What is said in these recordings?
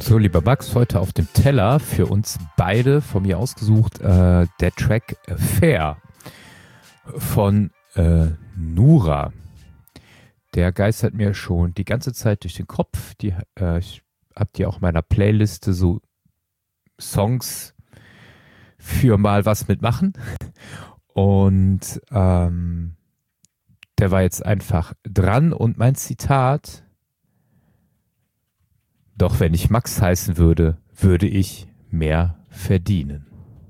So, lieber Max, heute auf dem Teller für uns beide, von mir ausgesucht, der Track Fair von Nura. Der geistert mir schon die ganze Zeit durch den Kopf. Ich habe die auch in meiner Playliste, so Songs für mal was mitmachen. Und der war jetzt einfach dran und mein Zitat: Doch wenn ich Max heißen würde, würde ich mehr verdienen.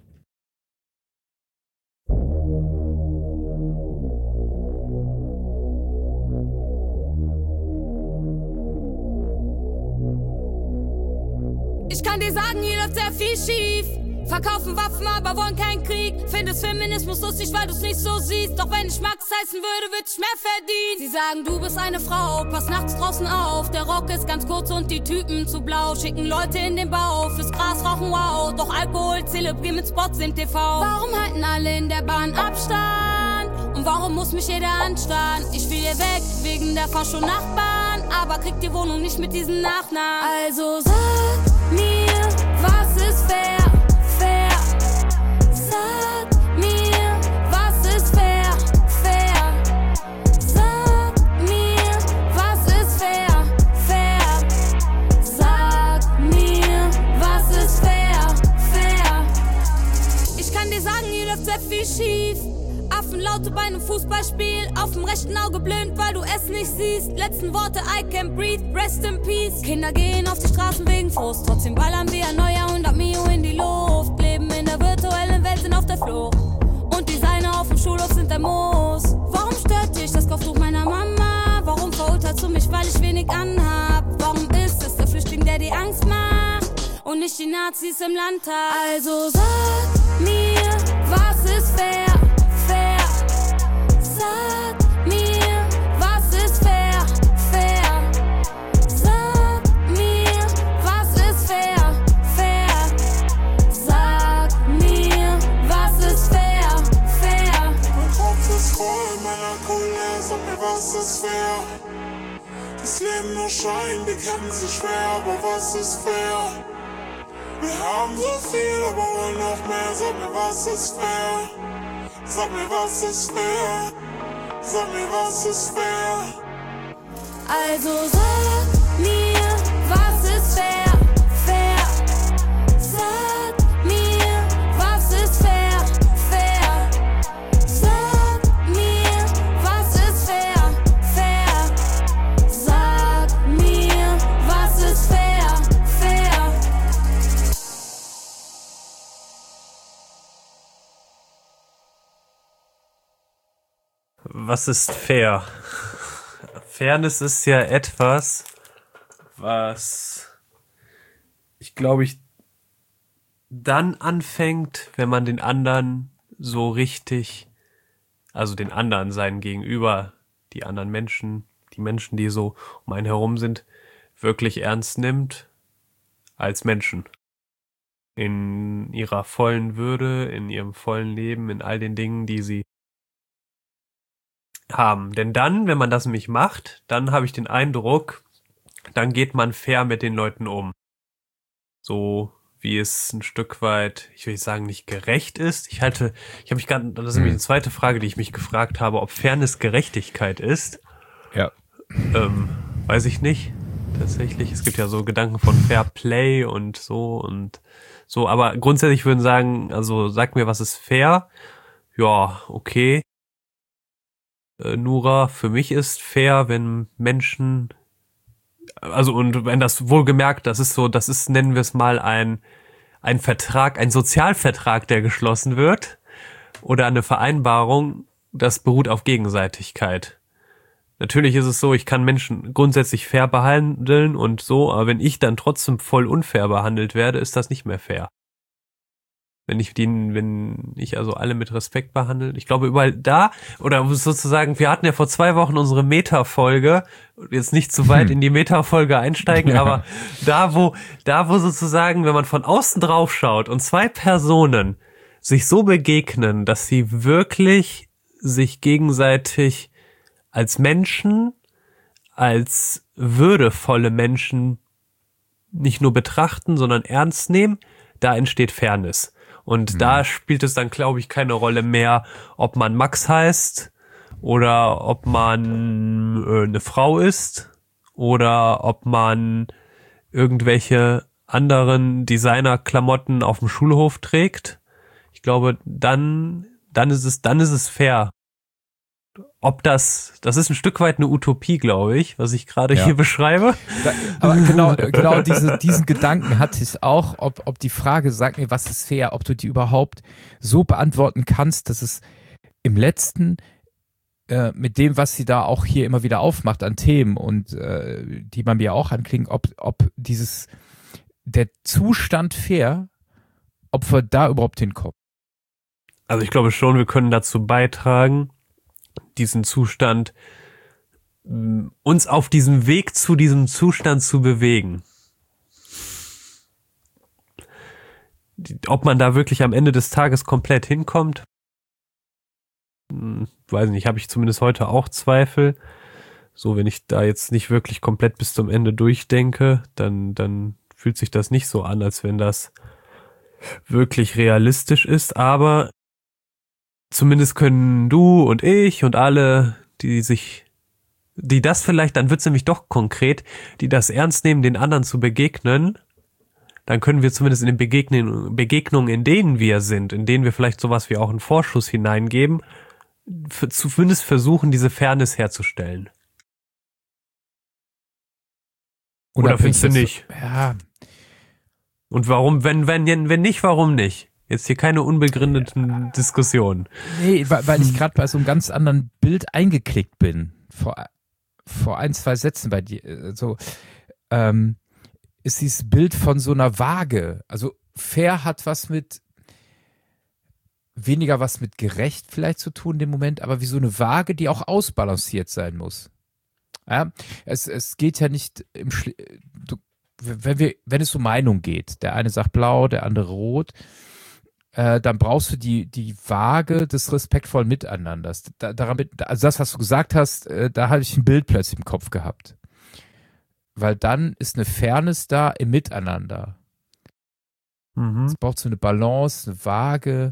Ich kann dir sagen, hier läuft sehr viel schief. Verkaufen Waffen, aber wollen keinen Krieg. Findest Feminismus lustig, weil du's nicht so siehst. Doch wenn ich Max heißen würde, würd ich mehr verdienen. Sie sagen, du bist eine Frau, pass nachts draußen auf. Der Rock ist ganz kurz und die Typen zu blau. Schicken Leute in den Bau, fürs Gras rauchen, wow. Doch Alkohol zelebrieren mit Spots im TV. Warum halten alle in der Bahn Abstand? Und warum muss mich jeder anstarren? Ich will hier weg, wegen der Fascho-Nachbarn. Aber krieg die Wohnung nicht mit diesen Nachnamen. Also sag mir, was ist fair? Sag mir, was ist fair? Fair. Sag mir, was ist fair? Fair. Sag mir, was ist fair? Fair. Ich kann dir sagen, hier läuft sehr viel schief. Affenlaute bei einem Fußballspiel. Auf dem rechten Auge blind, weil du es nicht siehst. Letzten Worte, I can't breathe, rest in peace. Kinder gehen auf die Straßen wegen Frust. Trotzdem ballern wir ein neuer 100 Mio in die Luft. Leben in der virtuellen Welt, sind auf der Flucht. Und Designer auf dem Schulhof sind der Moos. Warum stört dich das Kopftuch meiner Mama? Warum verurteilst du mich, weil ich wenig anhab? Warum ist es der Flüchtling, der die Angst macht? Und nicht die Nazis im Landtag? Also sag mir, was ist fair? Sag mir, was ist fair? Fair. Sag mir, was ist fair? Fair. Sag mir, was ist fair? Fair. Mein Kopf ist voll, Melancholie, sag mir, was ist fair? Das Leben nur Schein, die kennen sich schwer, aber was ist fair? Wir haben so viel, aber wollen noch mehr, sag mir, was ist fair? Sag mir, was ist fair? Sag mir, was ist fair? Also sag mir, was ist fair? Fair. Sag mir, was ist fair? Fair. Sag mir, was ist fair? Fair. Sag mir, was ist fair? Fair. Was ist fair? Fairness ist ja etwas, was ich glaube, dann anfängt, wenn man den anderen so richtig, also den anderen, seinen Gegenüber, die anderen Menschen, die Menschen, die so um einen herum sind, wirklich ernst nimmt als Menschen. In ihrer vollen Würde, in ihrem vollen Leben, in all den Dingen, die sie haben. Denn dann, wenn man das nämlich macht, dann habe ich den Eindruck, dann geht man fair mit den Leuten um. So wie es ein Stück weit, ich will nicht sagen, nicht gerecht ist. Das ist nämlich eine zweite Frage, die ich mich gefragt habe, ob Fairness Gerechtigkeit ist. Ja. Weiß ich nicht. Tatsächlich, es gibt ja so Gedanken von Fair Play und so, aber grundsätzlich würden sagen, also sag mir, was ist fair? Ja, okay. Nura, für mich ist fair, wenn Menschen, also und wenn das wohlgemerkt, das ist, nennen wir es mal ein Vertrag, ein Sozialvertrag, der geschlossen wird, oder eine Vereinbarung, das beruht auf Gegenseitigkeit. Natürlich ist es so, ich kann Menschen grundsätzlich fair behandeln und so, aber wenn ich dann trotzdem voll unfair behandelt werde, ist das nicht mehr fair. Wenn ich also alle mit Respekt behandle. Ich glaube, überall da, oder sozusagen, wir hatten ja vor 2 Wochen unsere Meta-Folge, jetzt nicht zu weit in die Meta-Folge einsteigen, Ja. aber da wo sozusagen, wenn man von außen drauf schaut und 2 Personen sich so begegnen, dass sie wirklich sich gegenseitig als Menschen, als würdevolle Menschen nicht nur betrachten, sondern ernst nehmen, da entsteht Fairness. Und da spielt es dann, glaube ich, keine Rolle mehr, ob man Max heißt oder ob man eine Frau ist oder ob man irgendwelche anderen Designer-Klamotten auf dem Schulhof trägt. Ich glaube, dann ist es fair. Ob das ist ein Stück weit eine Utopie, glaube ich, was ich gerade hier beschreibe. Aber genau diesen Gedanken hatte ich auch, ob die Frage, sag mir, was ist fair, ob du die überhaupt so beantworten kannst, dass es im Letzten mit dem, was sie da auch hier immer wieder aufmacht an Themen und die man mir auch anklingt, ob der Zustand fair, ob wir da überhaupt hinkommen. Also ich glaube schon, wir können dazu beitragen, diesen Zustand, uns auf diesem Weg zu diesem Zustand zu bewegen. Ob man da wirklich am Ende des Tages komplett hinkommt, weiß nicht, habe ich zumindest heute auch Zweifel. So, wenn ich da jetzt nicht wirklich komplett bis zum Ende durchdenke, dann fühlt sich das nicht so an, als wenn das wirklich realistisch ist, aber zumindest können du und ich und alle, die das vielleicht, dann wird's nämlich doch konkret, die das ernst nehmen, den anderen zu begegnen, dann können wir zumindest in den Begegnungen, in denen wir sind, in denen wir vielleicht sowas wie auch einen Vorschuss hineingeben, zumindest versuchen, diese Fairness herzustellen. Oder findest du nicht? Ja. Und warum, wenn nicht, warum nicht? Jetzt hier keine unbegründeten Diskussionen. Nee, weil ich gerade bei so einem ganz anderen Bild eingeklickt bin. Vor 1-2 Sätzen bei dir. So, ist dieses Bild von so einer Waage. Also fair hat weniger was mit gerecht vielleicht zu tun in dem Moment, aber wie so eine Waage, die auch ausbalanciert sein muss. Ja, es geht ja nicht wenn es um Meinung geht. Der eine sagt blau, der andere rot. Dann brauchst du die Waage des respektvollen Miteinanders. Also das, was du gesagt hast, da habe ich ein Bild plötzlich im Kopf gehabt. Weil dann ist eine Fairness da im Miteinander. Es braucht so eine Balance, eine Waage.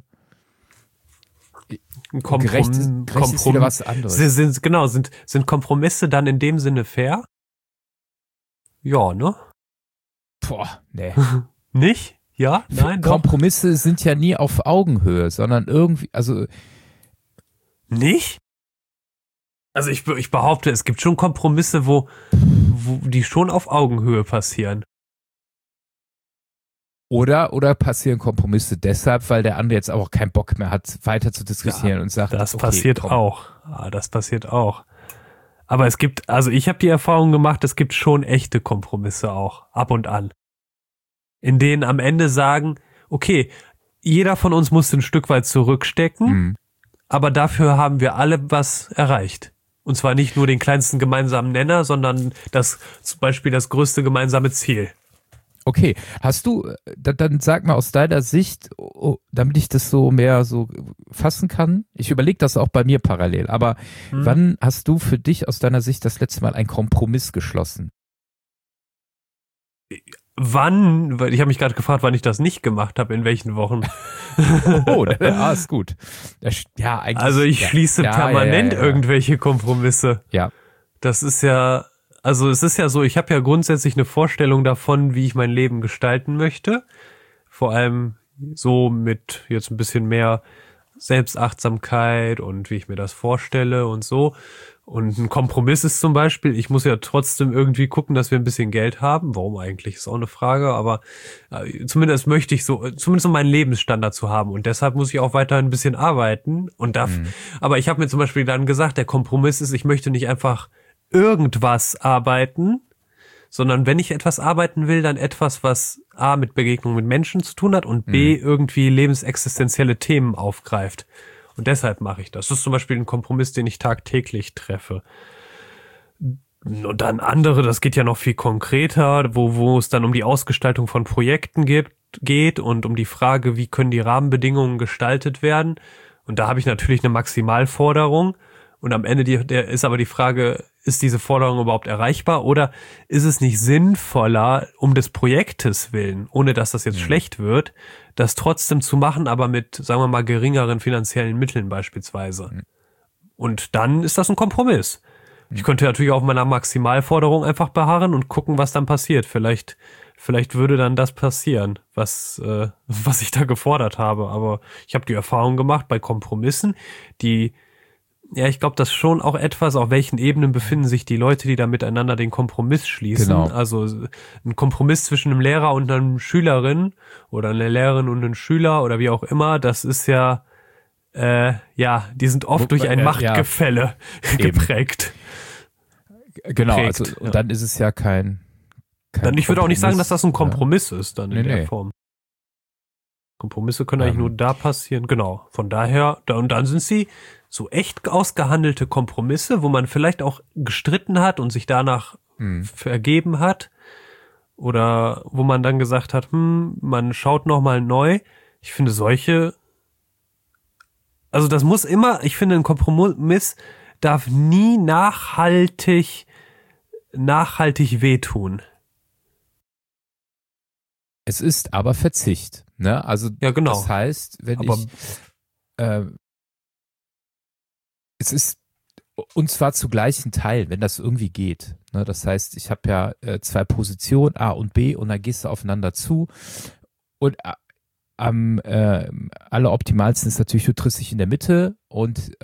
Ein gerecht ist wieder was anderes. Sind Kompromisse dann in dem Sinne fair? Ja, ne? Boah, nee. Nicht? Ja? Nein? Kompromisse sind ja nie auf Augenhöhe, sondern irgendwie, also. Nicht? Also ich behaupte, es gibt schon Kompromisse, wo die schon auf Augenhöhe passieren. Oder passieren Kompromisse deshalb, weil der andere jetzt auch keinen Bock mehr hat, weiter zu diskutieren und sagt, das okay, passiert komm. auch. Ja, das passiert auch. Aber ich habe die Erfahrung gemacht, es gibt schon echte Kompromisse auch, ab und an. In denen am Ende sagen, okay, jeder von uns muss ein Stück weit zurückstecken, aber dafür haben wir alle was erreicht. Und zwar nicht nur den kleinsten gemeinsamen Nenner, sondern zum Beispiel das größte gemeinsame Ziel. Okay, hast du, dann sag mal aus deiner Sicht, damit ich das so mehr so fassen kann, ich überlege das auch bei mir parallel, aber wann hast du für dich aus deiner Sicht das letzte Mal einen Kompromiss geschlossen? Wann? Weil ich habe mich gerade gefragt, wann ich das nicht gemacht habe, in welchen Wochen. Ist gut. Ja, eigentlich. Also ich schließe permanent irgendwelche Kompromisse. Ja. Das ist ja, also es ist ja so, ich habe ja grundsätzlich eine Vorstellung davon, wie ich mein Leben gestalten möchte. Vor allem so mit jetzt ein bisschen mehr Selbstachtsamkeit und wie ich mir das vorstelle und so. Und ein Kompromiss ist zum Beispiel, ich muss ja trotzdem irgendwie gucken, dass wir ein bisschen Geld haben. Warum eigentlich, ist auch eine Frage, aber zumindest möchte ich zumindest um meinen Lebensstandard zu haben. Und deshalb muss ich auch weiter ein bisschen arbeiten. Aber ich habe mir zum Beispiel dann gesagt, der Kompromiss ist, ich möchte nicht einfach irgendwas arbeiten, sondern wenn ich etwas arbeiten will, dann etwas, was A, mit Begegnung mit Menschen zu tun hat und B, irgendwie lebensexistenzielle Themen aufgreift. Und deshalb mache ich das. Das ist zum Beispiel ein Kompromiss, den ich tagtäglich treffe. Und dann andere, das geht ja noch viel konkreter, wo es dann um die Ausgestaltung von Projekten geht und um die Frage, wie können die Rahmenbedingungen gestaltet werden. Und da habe ich natürlich eine Maximalforderung. Und am Ende ist aber die Frage, ist diese Forderung überhaupt erreichbar oder ist es nicht sinnvoller, um des Projektes willen, ohne dass das jetzt schlecht wird, das trotzdem zu machen, aber mit, sagen wir mal, geringeren finanziellen Mitteln beispielsweise. Und dann ist das ein Kompromiss. Ich könnte natürlich auf meiner Maximalforderung einfach beharren und gucken, was dann passiert. Vielleicht würde dann das passieren, was ich da gefordert habe. Aber ich habe die Erfahrung gemacht bei Kompromissen, ich glaube, das ist schon auch etwas, auf welchen Ebenen befinden sich die Leute, die da miteinander den Kompromiss schließen. Genau. Also ein Kompromiss zwischen einem Lehrer und einer Schülerin oder einer Lehrerin und einem Schüler oder wie auch immer, das ist ja, die sind oft durch ein Machtgefälle geprägt. Genau, geprägt, also und dann ist es ja kein dann, ich würde auch nicht sagen, dass Kompromiss. das ein Kompromiss ist dann in der Nee. Form. Kompromisse können eigentlich nur da passieren, genau. Von daher, und dann sind sie so echt ausgehandelte Kompromisse, wo man vielleicht auch gestritten hat und sich danach vergeben hat. Oder wo man dann gesagt hat, man schaut nochmal neu. Ich finde also das muss immer, ich finde, ein Kompromiss darf nie nachhaltig wehtun. Es ist aber Verzicht, ne? Also Ja, genau. das heißt, es ist, und zwar zu gleichen Teilen, wenn das irgendwie geht. Ne? Das heißt, ich habe ja 2 Positionen, A und B, und dann gehst du aufeinander zu. Und am alleroptimalsten ist natürlich, du triffst dich in der Mitte und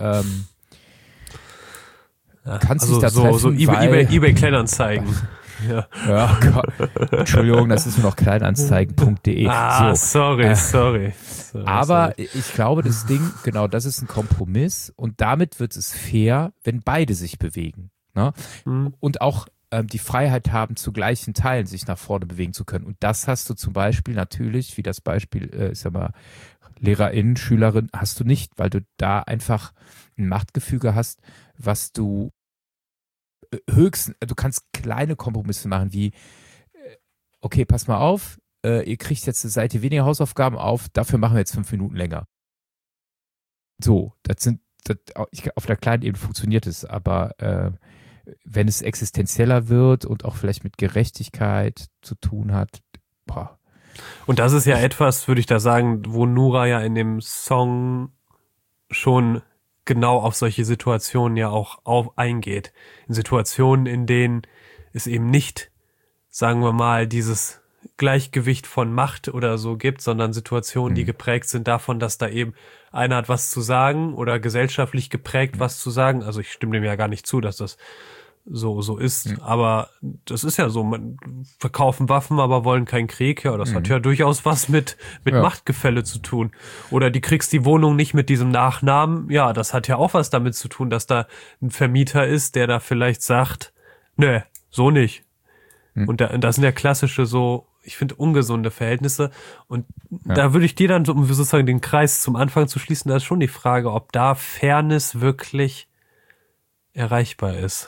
kannst dich da treffen, so weil eBay Kleinanzeigen. Ja. Ja, Gott. Entschuldigung, das ist nur noch kleinanzeigen.de. Sorry. Aber ich glaube, das Ding, genau, das ist ein Kompromiss und damit wird es fair, wenn beide sich bewegen. Ne? Und auch die Freiheit haben, zu gleichen Teilen sich nach vorne bewegen zu können. Und das hast du zum Beispiel natürlich, wie das Beispiel, ich sag mal, LehrerInnen, Schülerin, hast du nicht, weil du da einfach ein Machtgefüge hast, was du du kannst kleine Kompromisse machen, wie, okay, pass mal auf, ihr kriegt jetzt eine Seite weniger Hausaufgaben auf, dafür machen wir jetzt 5 Minuten länger. So, auf der kleinen Ebene funktioniert es, aber wenn es existenzieller wird und auch vielleicht mit Gerechtigkeit zu tun hat, boah. Und das ist ja etwas, würde ich da sagen, wo Nura ja in dem Song schon genau auf solche Situationen ja auch eingeht. In Situationen, in denen es eben nicht, sagen wir mal, dieses Gleichgewicht von Macht oder so gibt, sondern Situationen, die geprägt sind davon, dass da eben einer hat was zu sagen oder gesellschaftlich geprägt was zu sagen. Also ich stimme dem ja gar nicht zu, dass das so ist, aber das ist ja so, man verkaufen Waffen, aber wollen keinen Krieg, ja, das hat ja durchaus was mit Machtgefälle zu tun. Oder die kriegst die Wohnung nicht mit diesem Nachnamen, ja, das hat ja auch was damit zu tun, dass da ein Vermieter ist, der da vielleicht sagt, nö, so nicht. Und das sind ja klassische so, ich finde, ungesunde Verhältnisse und da würde ich dir dann, um sozusagen den Kreis zum Anfang zu schließen, da ist schon die Frage, ob da Fairness wirklich erreichbar ist.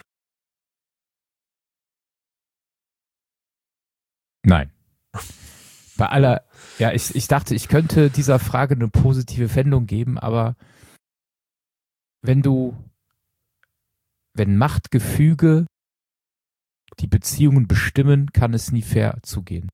Nein. Bei aller, ich dachte, ich könnte dieser Frage eine positive Wendung geben, aber wenn Machtgefüge die Beziehungen bestimmen, kann es nie fair zugehen.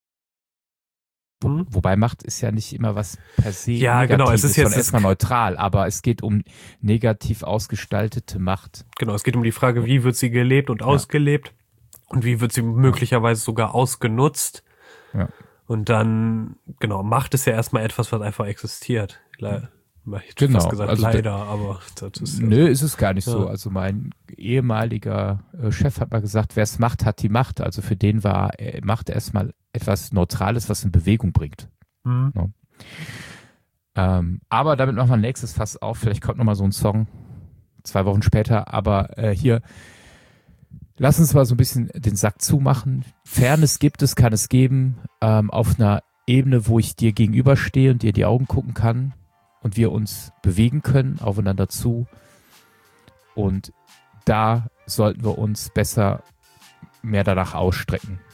Wobei Macht ist ja nicht immer was per se Negatives, genau, es ist jetzt erstmal neutral, aber es geht um negativ ausgestaltete Macht. Genau, es geht um die Frage, wie wird sie gelebt und ausgelebt und wie wird sie möglicherweise sogar ausgenutzt. Ja. Und dann, genau, Macht ist ja erstmal etwas, was einfach existiert. Ich hätte fast gesagt, also leider, aber das ist nö, ist es gar nicht so. Also mein ehemaliger Chef hat mal gesagt, wer es macht, hat die Macht. Also für den war Macht erstmal etwas Neutrales, was in Bewegung bringt. No. Aber damit machen wir ein nächstes Fass auf. Vielleicht kommt nochmal so ein Song 2 Wochen später. Aber hier, lass uns mal so ein bisschen den Sack zumachen. Fairness gibt es, kann es geben. Auf einer Ebene, wo ich dir gegenüberstehe und dir in die Augen gucken kann. Und wir uns bewegen können, aufeinander zu. Und da sollten wir uns besser mehr danach ausstrecken.